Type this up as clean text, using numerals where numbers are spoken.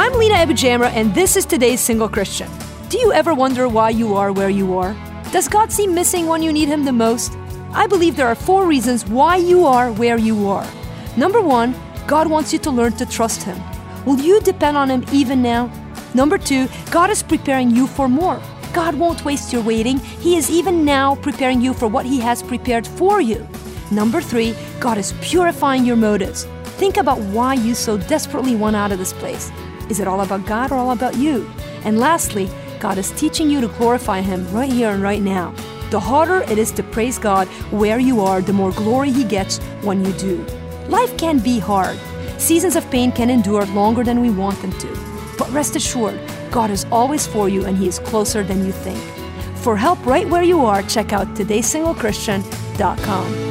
I'm Lena Abujamra, and this is today's Single Christian. Do you ever wonder why you are where you are? Does God seem missing when you need Him the most? I believe there are 4 reasons why you are where you are. Number 1, God wants you to learn to trust Him. Will you depend on Him even now? Number 2, God is preparing you for more. God won't waste your waiting. He is even now preparing you for what He has prepared for you. Number 3, God is purifying your motives. Think about why you so desperately want out of this place. Is it all about God or all about you? And lastly, God is teaching you to glorify Him right here and right now. The harder it is to praise God where you are, the more glory He gets when you do. Life can be hard. Seasons of pain can endure longer than we want them to. But rest assured, God is always for you and He is closer than you think. For help right where you are, check out todaysinglechristian.com.